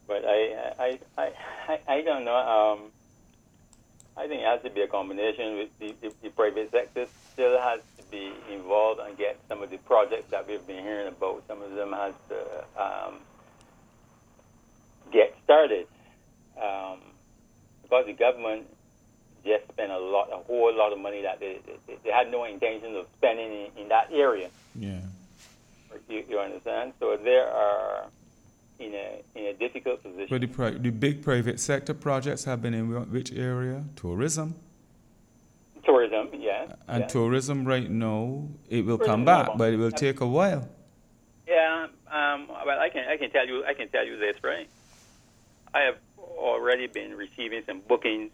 But I don't know. I think it has to be a combination with the private sector still has to be involved and get some of the projects that we've been hearing about. Some of them has to get started because the government just spent a whole lot of money that they had no intention of spending in that area. Yeah. You understand? So they are in a difficult position. But the big private sector projects have been in which area? Tourism. Tourism, yeah. And yeah. tourism right now, it will Tourism come back, but it will take a while. Yeah. Well, I can tell you this, right? I have already been receiving some bookings.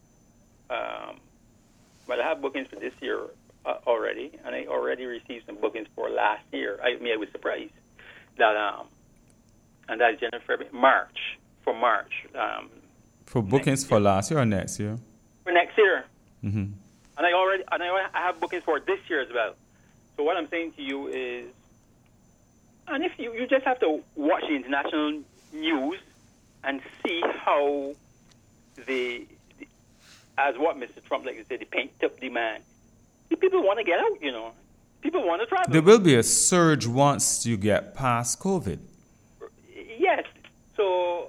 But I have bookings for this year already, and I already received some bookings for last year. I was surprised that, and that's January, February, March. For bookings for last year or next year? For next year. Mm-hmm. And I have bookings for this year as well. So what I'm saying to you is, and if you just have to watch the international news and see how as what Mr. Trump like to say, the pent-up demand. The people want to get out, you know. People want to travel. There will be a surge once you get past COVID. Yes. So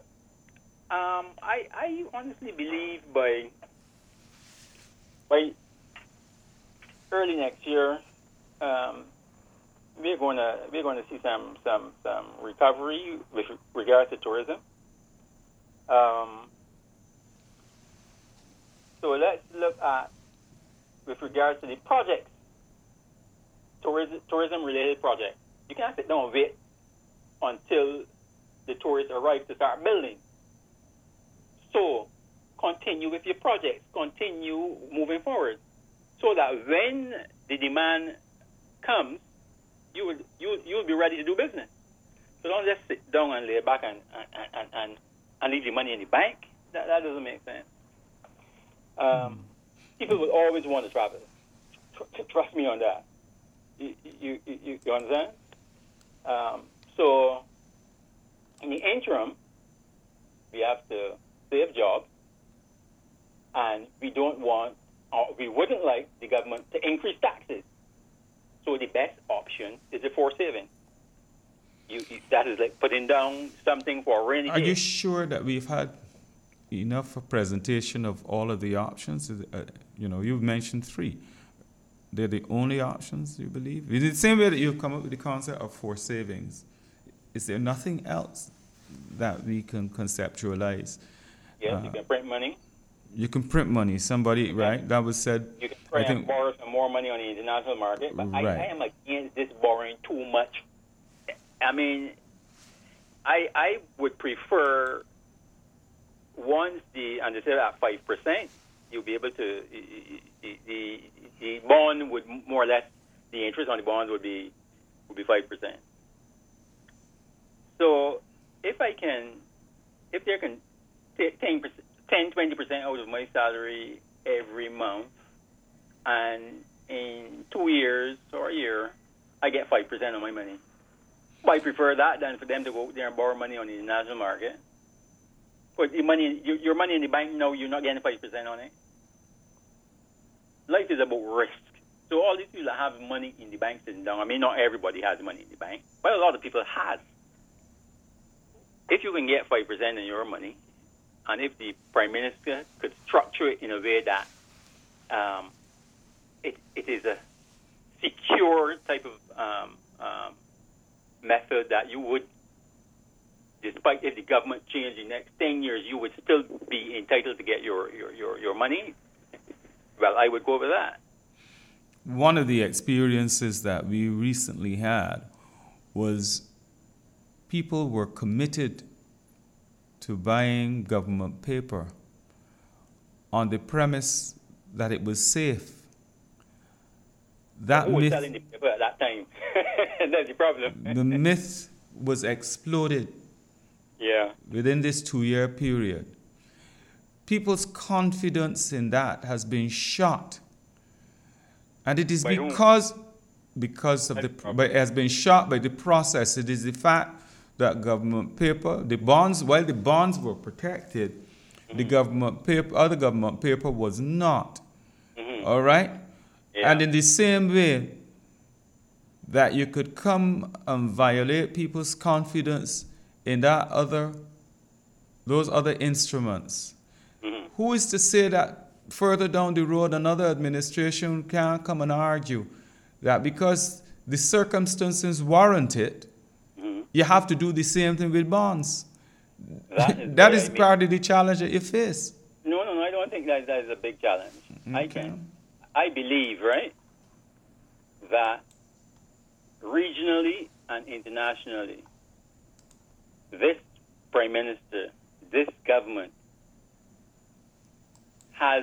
I honestly believe by early next year, we're going to see some recovery with regards to tourism. So let's look at, with regards to the projects, tourism-related projects. You can't sit down and wait until the tourists arrive to start building. So continue with your projects. Continue moving forward, so that when the demand comes, you'll be ready to do business. So don't just sit down and lay back and leave your money in the bank. That doesn't make sense. People will always want to travel. Trust me on that. You understand? So, in the interim, we have to save jobs, and we wouldn't like the government to increase taxes. So the best option is the forced saving. That is like putting down something for a rainy day. Are you sure that we've had enough presentation of all of the options? You've mentioned 3. They're the only options, you believe? In the same way that you've come up with the concept of forced savings, is there nothing else that we can conceptualize? Yes, you can print money. You can print money. Somebody, right? That was said. You can try and borrow some more money on the international market, but right. I am against this borrowing too much. I mean, I would prefer once and they say at 5%, you'll be able to the bond would more or less, the interest on the bonds would be 5%. So if they can take 10-20% out of my salary every month, and in 2 years or a year, I get 5% of my money. I prefer that than for them to go out there and borrow money on the international market. But your money in the bank, no, you're not getting 5% on it. Life is about risk. So all these people that have money in the bank sitting down, I mean, not everybody has money in the bank, but a lot of people has. If you can get 5% in your money, and if the Prime Minister could structure it in a way that it is a secure type of method that you would, despite if the government changed the next 10 years, you would still be entitled to get your money, well, I would go with that. One of the experiences that we recently had was people were committed to buying government paper on the premise that it was safe. Who was selling the paper at that time? That's the problem. The myth was exploded. Yeah. Within this 2-year period. People's confidence in that has been shot. And it is because of but it has been shot by the process. It is the fact that government paper, the bonds, while the bonds were protected, the government paper, other government paper was not. All right? Yeah. And in the same way that you could come and violate people's confidence in those other instruments, who is to say that further down the road another administration can come and argue that because the circumstances warrant it, you have to do the same thing with bonds? That is part of the challenge that you face. No, I don't think that is a big challenge. Okay. I believe, right, that regionally and internationally, this Prime Minister, this government has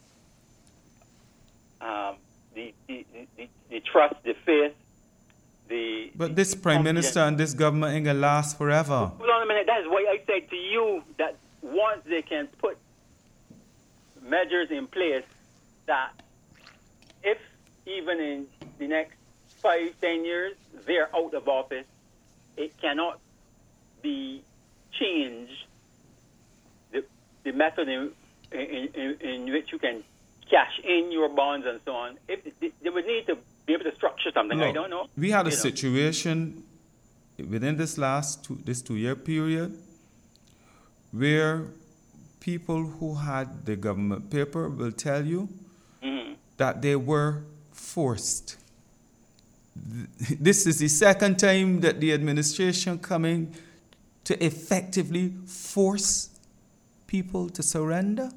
the trust, the faith, But this Prime Minister and this government ain't gonna last forever. Hold on a minute. That is why I said to you that once they can put measures in place that if even in the next 5-10 years they're out of office, it cannot be changed, the method in which you can cash in your bonds and so on. If they would need to be able to structure something. Look, I don't know. We had a situation within this 2-year period where people who had the government paper will tell you that they were forced. This is the second time that the administration coming to effectively force people to surrender.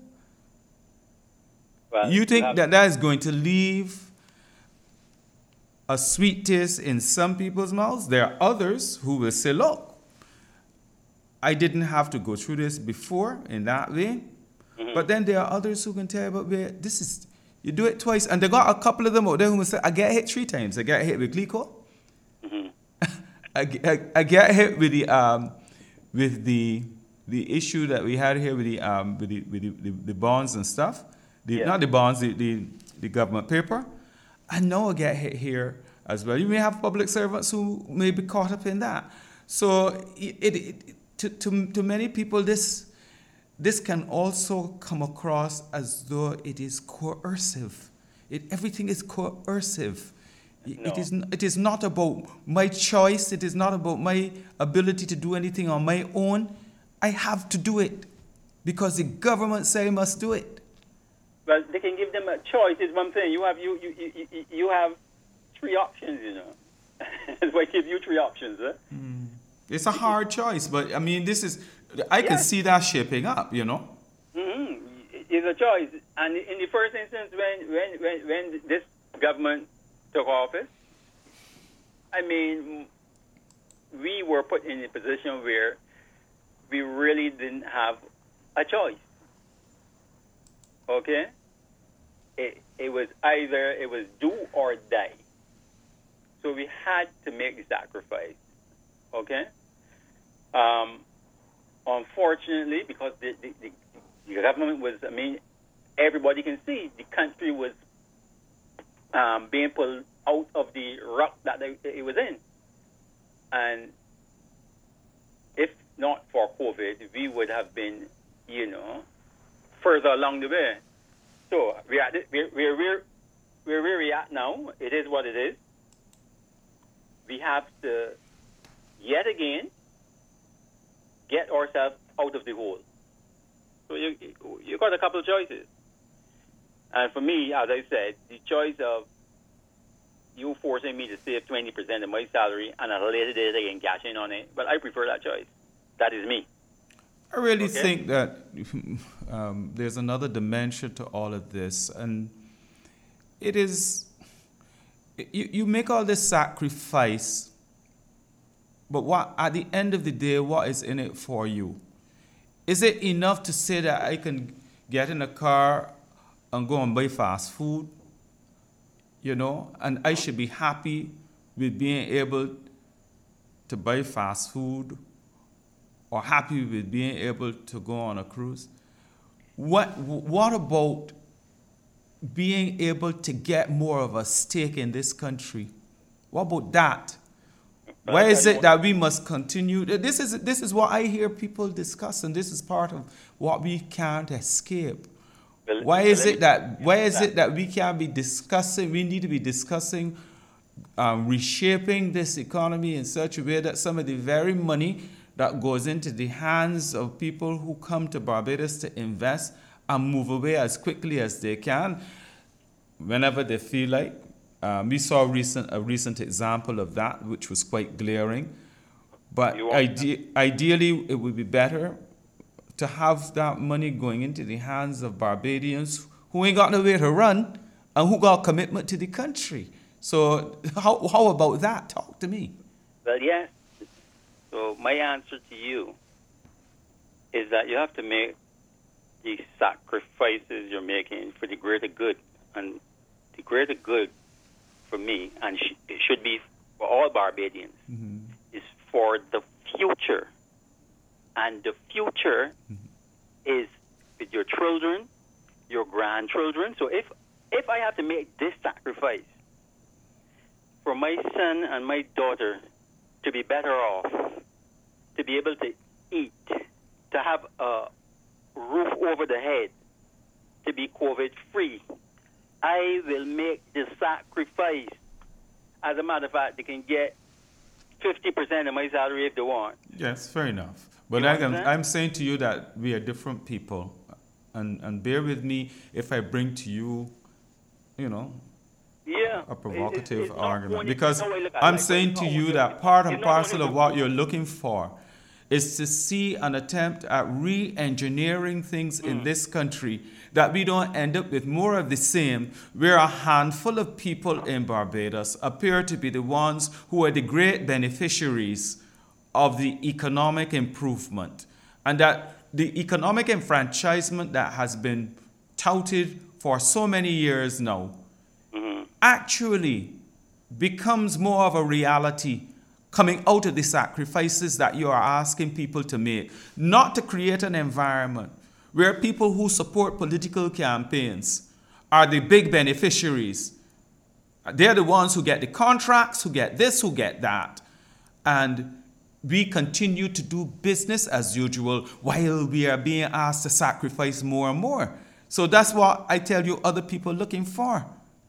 Well, you think that is going to leave a sweet taste in some people's mouths? There are others who will say, look, I didn't have to go through this before in that way. But then there are others who can tell you about this is, you do it twice. And they got a couple of them out there who will say, I get hit 3 times. I get hit with Glico. I get hit with the issue that we had here with the bonds and stuff. Not the bonds, the government paper. I know I get hit here as well. You may have public servants who may be caught up in that. So to many people, this can also come across as though it is coercive. Everything is coercive. No. It is not about my choice. It is not about my ability to do anything on my own. I have to do it because the government say I must do it. Well, they can give them a choice. Is one thing. You have 3 options. You know, that's why I give you 3 options. It's a hard choice, but I mean, I can see that shaping up. You know. It's a choice, and in the first instance, when this government took office, I mean, we were put in a position where we really didn't have a choice. Okay? It was either do or die. So we had to make the sacrifice. Okay? Unfortunately, because the government was, I mean, everybody can see the country was being pulled out of the rut that it was in. And if not for COVID, we would have been, further along the way. So where we at now, it is what it is. We have to, yet again, get ourselves out of the hole. So you got a couple of choices. And for me, as I said, the choice of you forcing me to save 20% of my salary and at a later date I can cash in on it, but I prefer that choice. That is me. I really think that there's another dimension to all of this, and it is you make all this sacrifice, but what at the end of the day, what is in it for you? Is it enough to say that I can get in a car and go and buy fast food, and I should be happy with being able to buy fast food or happy with being able to go on a cruise? What about being able to get more of a stake in this country? What about that? Why is it that we must continue? This is what I hear people discuss, and this is part of what we can't escape. Well, Why is it that we can't be discussing? We need to be discussing reshaping this economy in such a way that some of the very money that goes into the hands of people who come to Barbados to invest and move away as quickly as they can, whenever they feel like. We saw a recent example of that, which was quite glaring. But ideally, it would be better to have that money going into the hands of Barbadians who ain't got nowhere to run and who got commitment to the country. So how about that? Talk to me. Well, yes. So my answer to you is that you have to make the sacrifices you're making for the greater good. And the greater good for me, and it should be for all Barbadians, is for the future. And the future is with your children, your grandchildren. So if I have to make this sacrifice for my son and my daughter to be better off, to be able to eat, to have a roof over the head, to be COVID-free, I will make the sacrifice. As a matter of fact, they can get 50% of my salary if they want. Yes, fair enough. But I'm saying to you that we are different people. And bear with me if I bring to you, a provocative argument. Because I'm saying to you that part and parcel of what you're looking for is to see an attempt at re-engineering things in this country, that we don't end up with more of the same, where a handful of people in Barbados appear to be the ones who are the great beneficiaries of the economic improvement, and that the economic enfranchisement that has been touted for so many years now actually becomes more of a reality coming out of the sacrifices that you are asking people to make, not to create an environment where people who support political campaigns are the big beneficiaries. They're the ones who get the contracts, who get this, who get that. And we continue to do business as usual while we are being asked to sacrifice more and more. So that's what I tell you other people are looking for.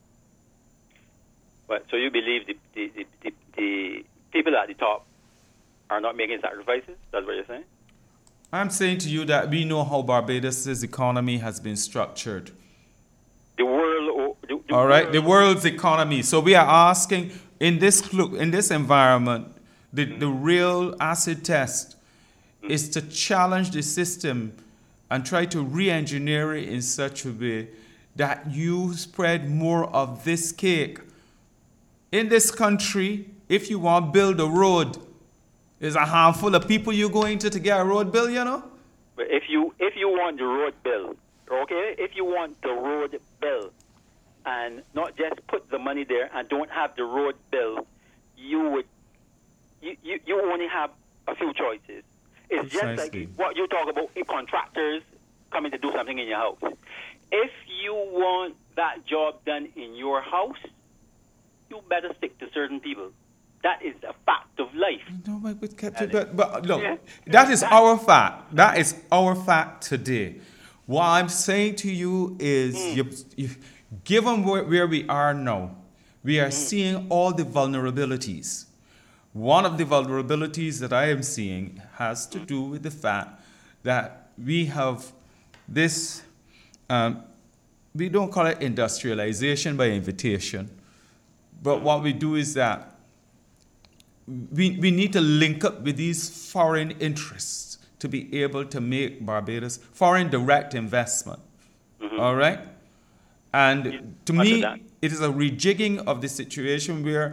But so you believe the people at the top are not making sacrifices? That's what you're saying? I'm saying to you that we know how Barbados' economy has been structured. The world... All right, the world's economy. So we are asking, in this environment, the real acid test is to challenge the system and try to re-engineer it in such a way that you spread more of this cake. In this country, if you want to build a road, there's a handful of people you're going to get a road bill, But if you want the road bill, okay, if you want the road bill and not just put the money there and don't have the road bill, you only have a few choices. It's Precisely. Just like what you talk about, contractors coming to do something in your house. If you want that job done in your house, you better stick to certain people. That is a fact of life. No, but look, that is our fact. That is our fact today. What I'm saying to you is, given where we are now, we are seeing all the vulnerabilities. One of the vulnerabilities that I am seeing has to do with the fact that we have this, we don't call it industrialization by invitation, but what we do is that we need to link up with these foreign interests to be able to make Barbados foreign direct investment. All right? And to me, it is a rejigging of the situation where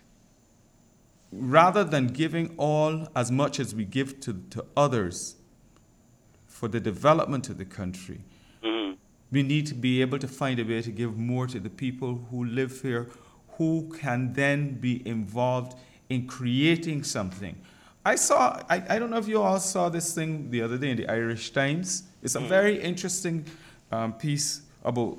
rather than giving all as much as we give to others for the development of the country, we need to be able to find a way to give more to the people who live here, who can then be involved in creating something. I don't know if you all saw this thing the other day in the Irish Times. It's a very interesting piece about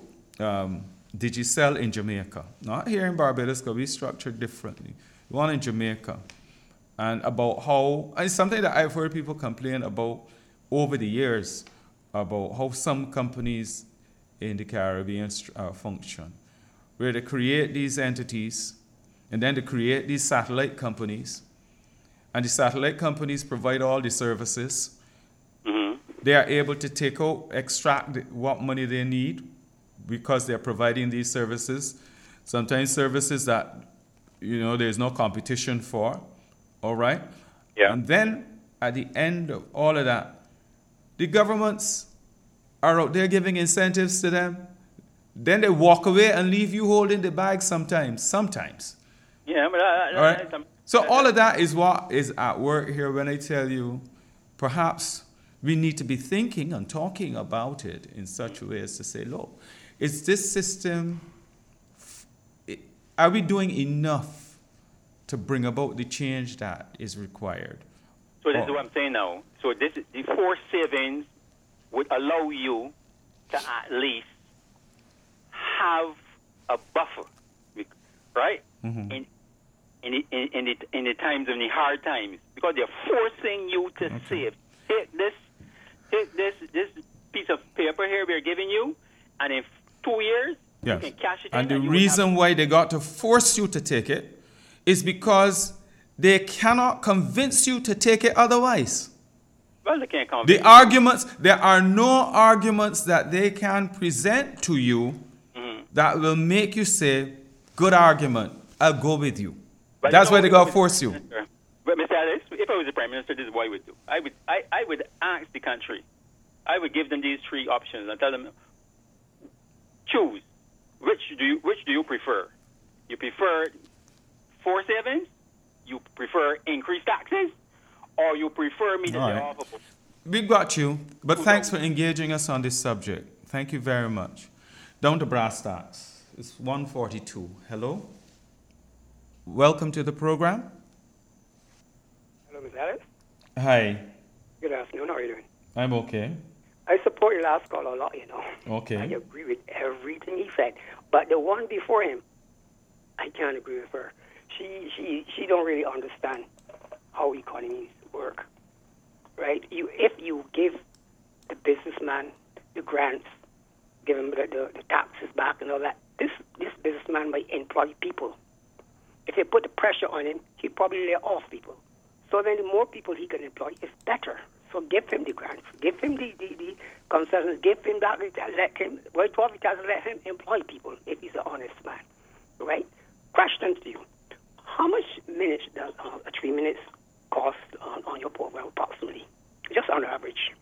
Digicel in Jamaica. Not here in Barbados, because we structured differently. One in Jamaica. and about how, and it's something that I've heard people complain about over the years, about how some companies in the Caribbean function, where they create these entities, and then they create these satellite companies, and the satellite companies provide all the services. They are able to extract what money they need because they're providing these services. Sometimes services that, there's no competition for, all right? Yeah. And then at the end of all of that, the governments are out there giving incentives to them. Then they walk away and leave you holding the bag sometimes. Yeah, but all right? So all of that is what is at work here when I tell you perhaps we need to be thinking and talking about it in such a way as to say, look, is this system, are we doing enough to bring about the change that is required? So this is what I'm saying now. So the forced savings would allow you to at least have a buffer, right? In the times of the hard times, because they're forcing you to save. Take this piece of paper here we're giving you, and in 2 years you can cash it in. And the reason why they got to force you to take it is because they cannot convince you to take it otherwise. Well, they can't convince the arguments, there are no arguments that they can present to you that will make you say, good argument, I'll go with you. But that's why they got to force you. But Mr. Ellis, if I was the Prime Minister, this is what I would do. I would ask the country. I would give them these 3 options and tell them, choose. Which do you prefer? You prefer forced savings? You prefer increased taxes? Or you prefer me to say off of it? We got you, but thanks for engaging us on this subject. Thank you very much. Down to brass tacks. It's 1:42. Hello? Welcome to the program. Hello, Ms. Ellis. Hi. Good afternoon. How are you doing? I'm okay. I support your last call a lot, Okay. I agree with everything he said. But the one before him, I can't agree with her. She don't really understand how economies work, right? If you give the businessman the grants, give him the taxes back and all that, this businessman might employ people. If you put the pressure on him, he'll probably lay off people. So then the more people he can employ is better. So give him the grants, give him the concessions, give him that, let him employ people if he's an honest man, right? Question to you. How much minutes does 3 minutes cost on your program approximately? Just on average.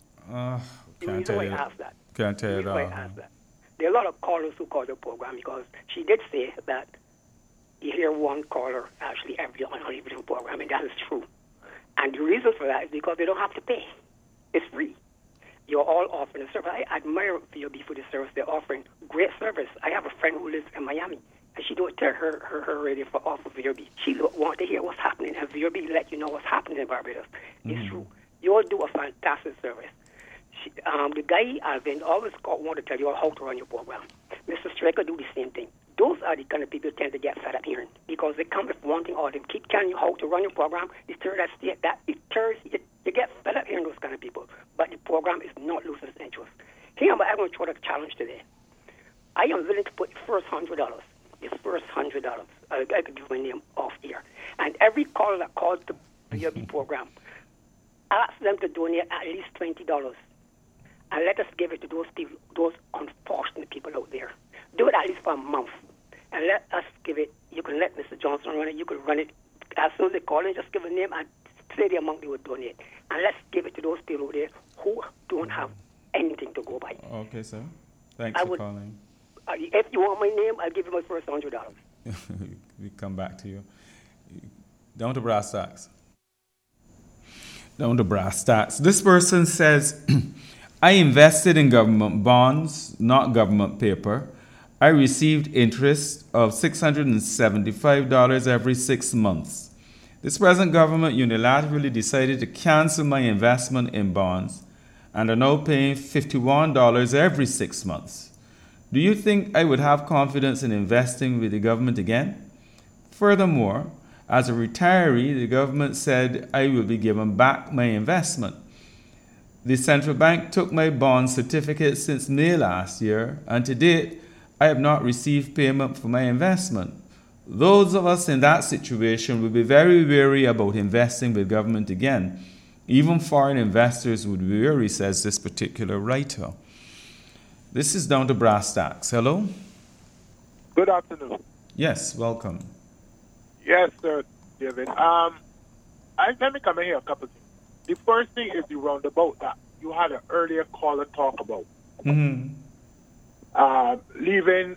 Can't tell you. Can't tell you that. There are a lot of callers who call the program because she did say that you hear one caller actually every on every program, and that is true. And the reason for that is because they don't have to pay. It's free. You're all offering a service. I admire VOB for the service they're offering. Great service. I have a friend who lives in Miami, and she don't turn her radio off of VOB. She wants to hear what's happening, and VOB let you know what's happening in Barbados. It's true. You all do a fantastic service. The guy, Alvin, always want to tell you how to run your program. Mr. Striker do the same thing. Those are the kind of people who tend to get fed up hearing because they come with wanting all them. Keep telling you how to run your program. You get fed up hearing those kind of people. But the program is not losing its interest. Here, I'm going to try to challenge today. I am willing to put the first $100. The first $100. I could give my name off here. And every caller that calls the VOB program, ask them to donate at least $20. And let us give it to those people, those unfortunate people out there. Do it at least for a month. And let us give it. You can let Mr. Johnson run it. You can run it. As soon as they call in, just give a name and say the amount they would donate. And let's give it to those people out there who don't have anything to go by. Okay, sir. Thanks for calling. If you want my name, I'll give you my first $100. We come back to you. Down to brass tacks. Down to brass tacks. This person says, I invested in government bonds, not government paper. I received interest of $675 every 6 months. This present government unilaterally decided to cancel my investment in bonds and are now paying $51 every 6 months. Do you think I would have confidence in investing with the government again? Furthermore, As a retiree, the government said I will be given back my investment. The central bank took my bond certificate since May last year, and to date, I have not received payment for my investment. Those of us in that situation will be very wary about investing with government again. Even foreign investors would be wary, says this particular writer. This is down to brass tacks. Hello? Good afternoon. Yes, welcome. Yes, sir, David. Let me come in here a couple of things. The first thing is the roundabout that you had an earlier caller talk about. Mm-hmm. Leaving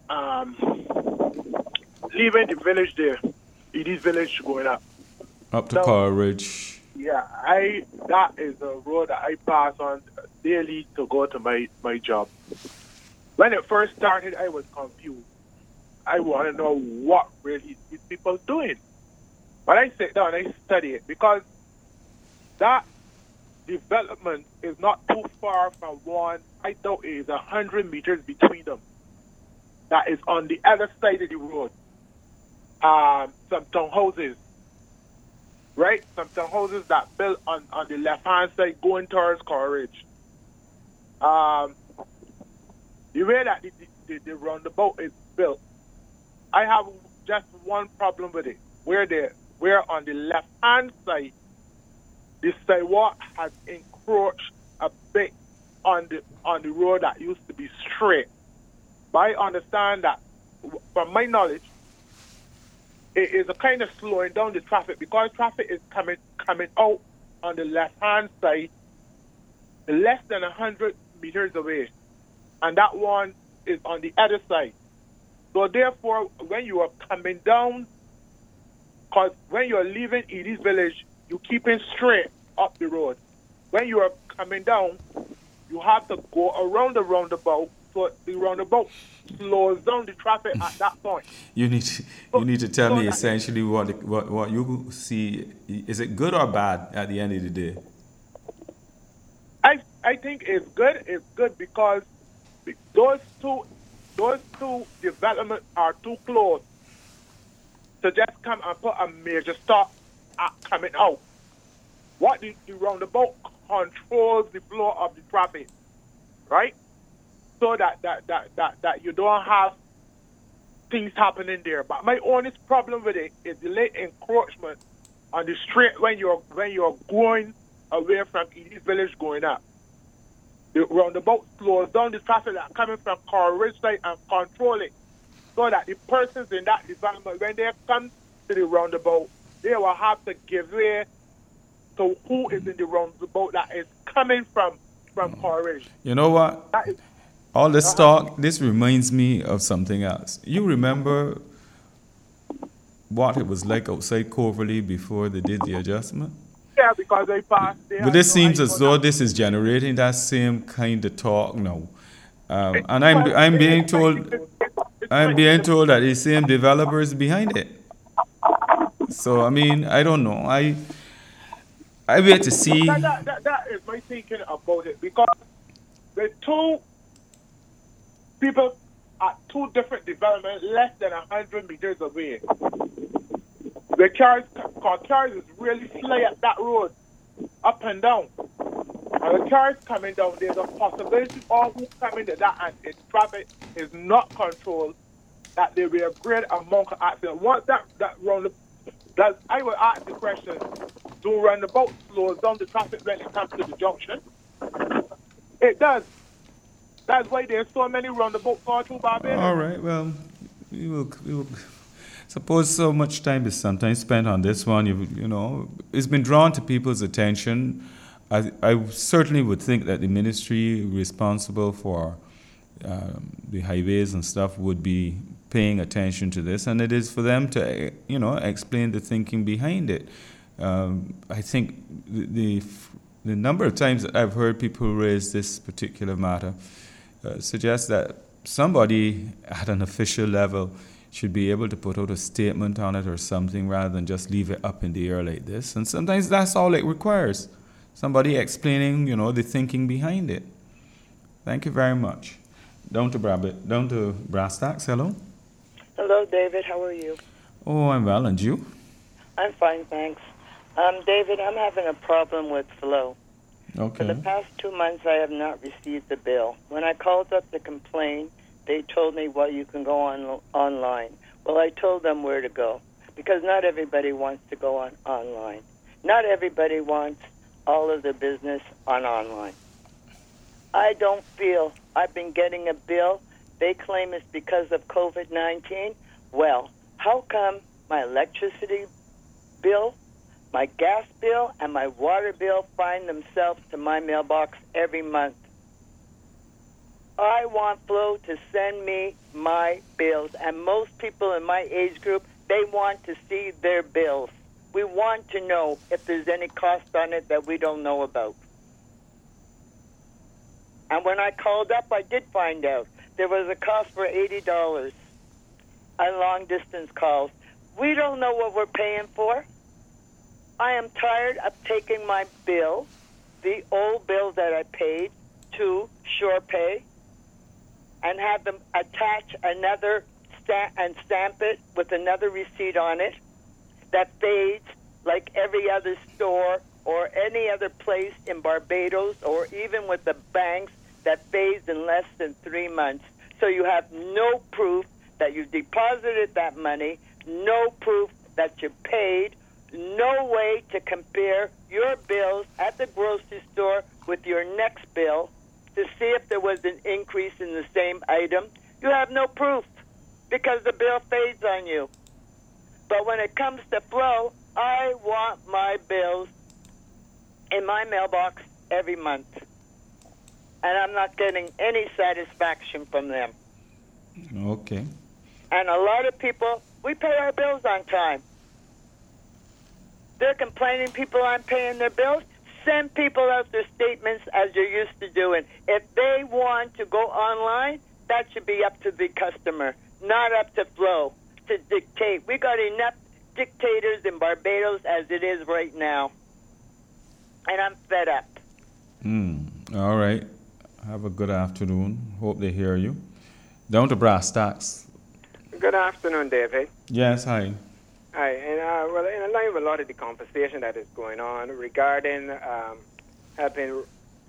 the village there, it is village going up. Up to Coral Ridge. Yeah, that is a road that I pass on daily to go to my job. When it first started, I was confused. I want to know what really these people doing. But I sit down and I study it because that development is not too far from one. I thought it is 100 meters between them. That is on the other side of the road. Some townhouses, right? Some townhouses that built on the left-hand side going towards Coral Ridge. The way that the roundabout is built, I have just one problem with it. Where on the left-hand side, the sidewalk has encroached a bit on the road that used to be straight. But I understand that, from my knowledge, it is a kind of slowing down the traffic because traffic is coming out on the left-hand side less than 100 meters away. And that one is on the other side. So therefore, when you are coming down, because when you are leaving Edie's village, you keeping straight up the road. When you are coming down, you have to go around the roundabout, so the roundabout slows down the traffic at that point. You need to tell me essentially what you see. Is it good or bad at the end of the day? I think it's good. It's good because those two developments are too close to just come and put a major stop at coming out. What the roundabout controls the flow of the traffic, right? So that you don't have things happening there. But my honest problem with it is the late encroachment on the street when you're going away from Edie's village going up. The roundabout slows down the traffic that's coming from Coral Ridge side and control it, so that the persons in that development, when they come to the roundabout, they will have to give way to who is in the roundabout that is coming from Coral Ridge. You know what? All this talk, this reminds me of something else. You remember what it was like outside Coverley before they did the adjustment? Yeah, because they passed there. But this seems as though this is generating that same kind of talk now. And I'm being told that the same developer is behind it. So I mean, I don't know. I wait to see. That is my thinking about it, because the two people at two different developments less than 100 meters away. The cars is really fly at that road, up and down. And the cars coming down, there's a possibility all who coming to that and the traffic is not controlled, that there will be a great amount of accidents. Once I will ask the question, do roundabout slows down the traffic when it comes to the junction? It does. That's why there's so many roundabouts all through Barbados. All right, well, we will suppose so much time is sometimes spent on this one. You know, it's been drawn to people's attention. I certainly would think that the ministry responsible for the highways and stuff would be paying attention to this, and it is for them to, explain the thinking behind it. I think the number of times that I've heard people raise this particular matter suggests that somebody at an official level should be able to put out a statement on it or something rather than just leave it up in the air like this. And sometimes that's all it requires. Somebody explaining, the thinking behind it. Thank you very much. Down to brass tacks. Hello. Hello, David. How are you? Oh, I'm well. And you? I'm fine, thanks. David, I'm having a problem with Flow. Okay. For the past 2 months, I have not received the bill. When I called up to complain, they told me, well, you can go online. Well, I told them where to go, because not everybody wants to go online. Not everybody wants all of their business online. I don't feel I've been getting a bill. They claim it's because of COVID-19. Well, how come my electricity bill, my gas bill, and my water bill find themselves to my mailbox every month? I want Flow to send me my bills, and most people in my age group, they want to see their bills. We want to know if there's any cost on it that we don't know about. And when I called up, I did find out there was a cost for $80 on long-distance calls. We don't know what we're paying for. I am tired of taking my bill, the old bill that I paid, to SurePay and have them attach another stamp it with another receipt on it that fades like every other store or any other place in Barbados, or even with the banks, that fades in less than 3 months. So you have no proof that you deposited that money, no proof that you paid, no way to compare your bills at the grocery store with your next bill to see if there was an increase in the same item. You have no proof because the bill fades on you. But when it comes to Flow, I want my bills in my mailbox every month. And I'm not getting any satisfaction from them. Okay. And a lot of people, we pay our bills on time. They're complaining people aren't paying their bills. Send people out their statements as you're used to doing. If they want to go online, that should be up to the customer, not up to Flow to dictate. We got enough dictators in Barbados as it is right now. And I'm fed up. All right. Have a good afternoon. Hope they hear you. Down to brass tacks. Good afternoon, David. Yes, hi. Hi, and well, in line with a lot of the conversation that is going on regarding helping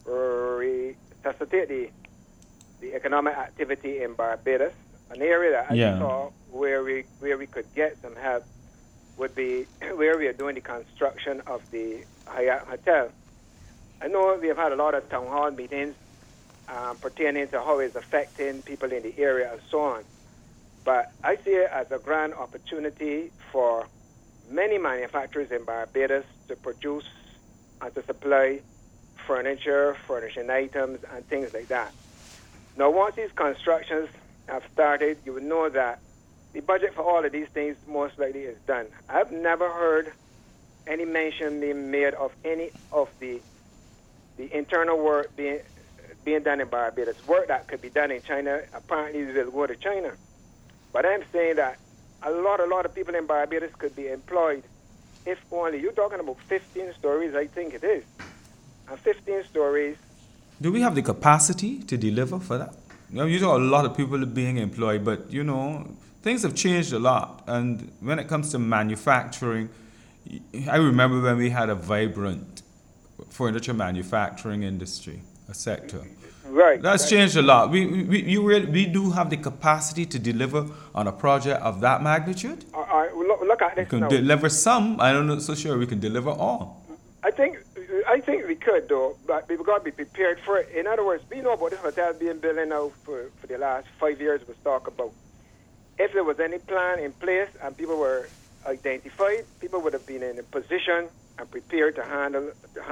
resuscitate the economic activity in Barbados, an area that I saw where we could get some help would be where we are doing the construction of the Hyatt Hotel. I know we have had a lot of town hall meetings pertaining to how it's affecting people in the area and so on. But I see it as a grand opportunity for many manufacturers in Barbados to produce and to supply furniture, furnishing items, and things like that. Now, once these constructions have started, you would know that the budget for all of these things most likely is done. I've never heard any mention being made of any of the internal work being done in Barbados. Work that could be done in China apparently will go to China. But I'm saying that a lot of people in Barbados could be employed if only. You're talking about 15 stories, I think it is. And 15 stories. Do we have the capacity to deliver for that? You know, you know, a lot of people are being employed, but, you know, things have changed a lot. And when it comes to manufacturing, I remember when we had a vibrant furniture manufacturing industry, a sector. Right. That's changed a lot. We do have the capacity to deliver on a project of that magnitude. Look at this. We can now. deliver some. I'm not so sure we can deliver all. I think we could, though, but we've got to be prepared for it. In other words, we know about this hotel being built now for the last 5 years was talked about. If there was any plan in place and people were identified, people would have been in a position and prepared to handle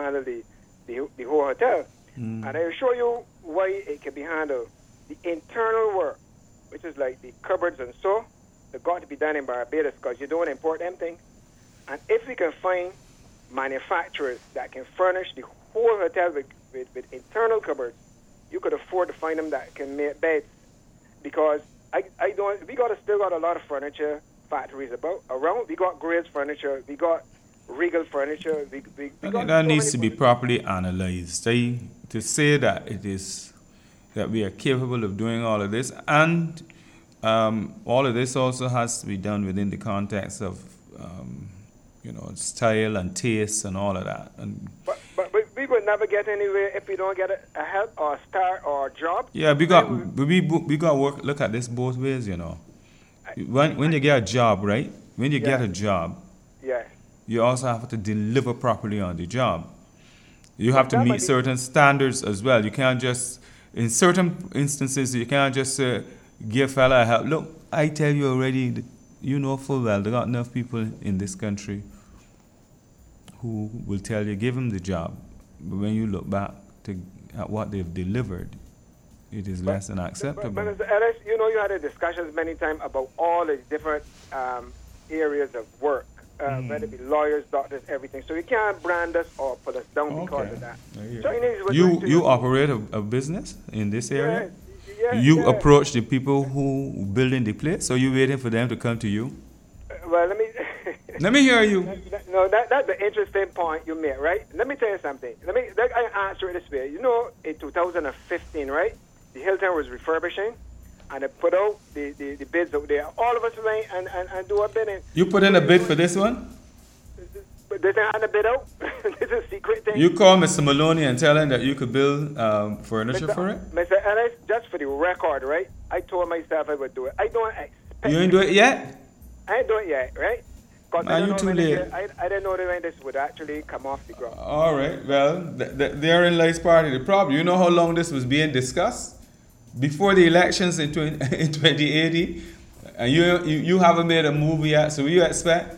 the whole hotel. And I will show you why it can be handled. The internal work, which is like the cupboards and so, they've got to be done in Barbados because you don't import them things. And if we can find manufacturers that can furnish the whole hotel with internal cupboards, you could afford to find them that can make beds. Because we still got a lot of furniture factories around. We got Grace Furniture, we got Regal Furniture. That needs to be properly analyzed. To say that that we are capable of doing all of this, and all of this also has to be done within the context of style and taste and all of that. And but we would never get anywhere if we don't get a help or a start or a job. yeah, we got to look at this both ways, When you get a job, right? When you get a job, yes, you also have to deliver properly on the job. You have to meet certain standards as well. You can't just, in certain instances, you can't just give fella a help. Look, I tell you already, full well, there got enough people in this country who will tell you, give them the job. But when you look back at what they've delivered, it is less than acceptable. But Mr. Ellis, you had a discussions many times about all the different areas of work, whether it be lawyers, doctors, everything. So you can't brand us or put us down because of that. So you operate a business in this area? Yes, you approach the people who building the place, so you waiting for them to come to you? Well, let me... Let me hear you. No, that's the interesting point you made, right? Let me tell you something. I answer it this way. In 2015, right? The Hilton was refurbishing, and they put out the bids out there. All of us went and do a bidding. You put in a bid for this one? But they didn't have a bid out. This is a secret thing. You call Mr. Maloney and tell him that you could build furniture for it? Mr. Ellis, just for the record, right? I told myself I would do it. I don't expect... You ain't do it yet? I ain't do it yet, right? Are you too late? I didn't know when this would actually come off the ground. All right. Well, therein lies part of the problem. You know how long this was being discussed? Before the elections in 2080, and you haven't made a move yet, so what you expect?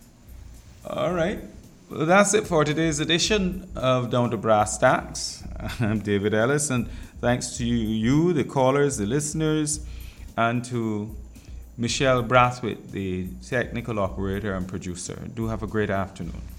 All right. Well, that's it for today's edition of Down to Brass Tacks. I'm David Ellis, and thanks to you, the callers, the listeners, and to Michelle Brathwaite, the technical operator and producer. Do have a great afternoon.